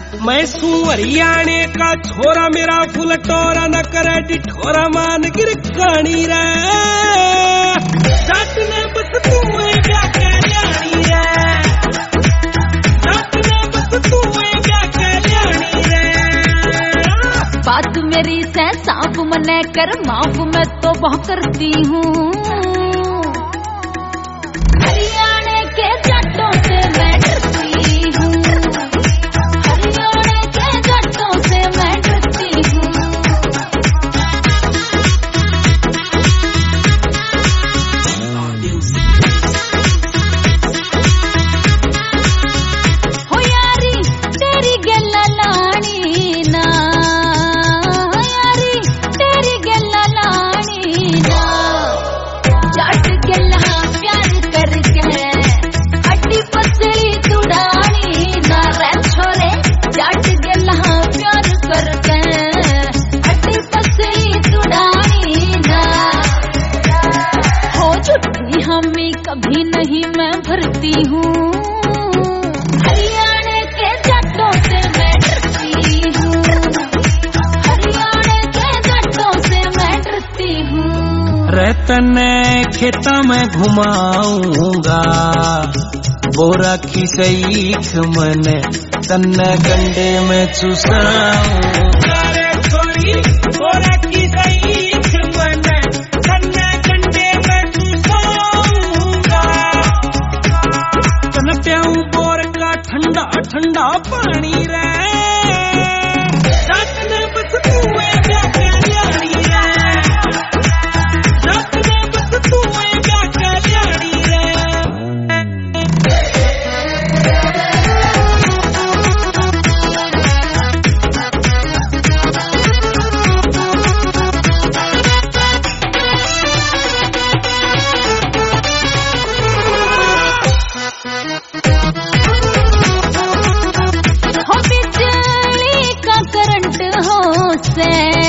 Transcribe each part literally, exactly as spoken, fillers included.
मैं सू हरियाणे का छोरा मेरा फुल टोरा न करे डिठोरा मान गिर कानी रे जाट ने बस तू क्या कल्याणी रे जाट ने बस तू क्या कल्याणी रे। बात मेरी से सांप मने कर माफ मैं तो बहुत करती हूँ हरियाणा के जट्टों से मैं डरती हूँ हरियाणा के जट्टों से मैं डरती हूँ। हो यारी तेरी गल्ला लानी ना हो यारी तेरी गल्ला लानी ना जट गल्ला प्यार करके हड्डी पसली तुड़ानी ना रे छोरे जट गल्ला प्यार करके हड्डी पसली तुड़ानी ना। हो झूठी हमें कभी नहीं मैं भरती हूँ हरियाणा के जट्टों से मैं डरती हूँ हरियाणा के जट्टों से मैं डरती हूँ। रे तने खेता में घुमाऊंगा बोरा की सईख मने तन्ने गंडे में चुसाऊंगा रे छोरी बोरा की सईख मने तन्ने गंडे में चुसाऊंगा तन प्याऊं बोर का ठंडा ठंडा पानी रे जाट ने बस तू क्या कल्याणी रे जाट ने बस तू क्या कल्याणी रे। हो बिजली का करंट हो से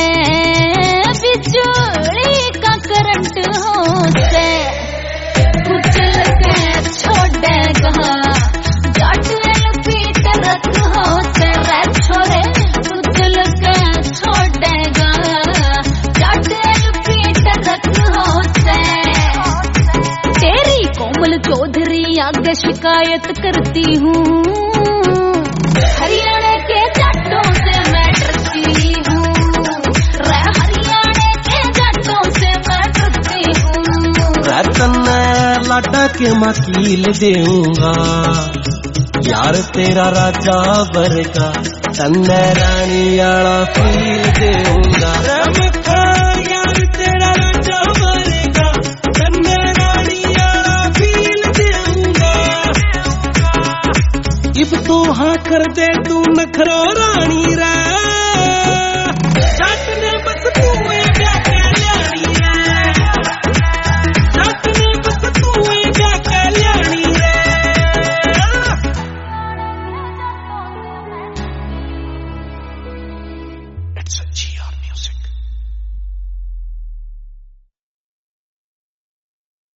बिजली का करंट हो से कुचल के छोड़ेगा जट पीट रख हो से रे छोरे कुचल के छोड़ेगा जट पीट रख हो से। तेरी कोमल चौधरी आगे शिकायत करती हूँ हरियाणा के जट्टों से मैं डरती हूँ रे हरियाणा के जट्टों से मैं डरती हूँ। रतन लाटा के मकील देऊंगा यार तेरा राजा बरगा तन्ने रानी आला फील देऊंगा यार तेरा राजा बरगा तन्ने रानी आला फील देऊंगा। इब तो हाँ कर दे तू नखरो रानी रे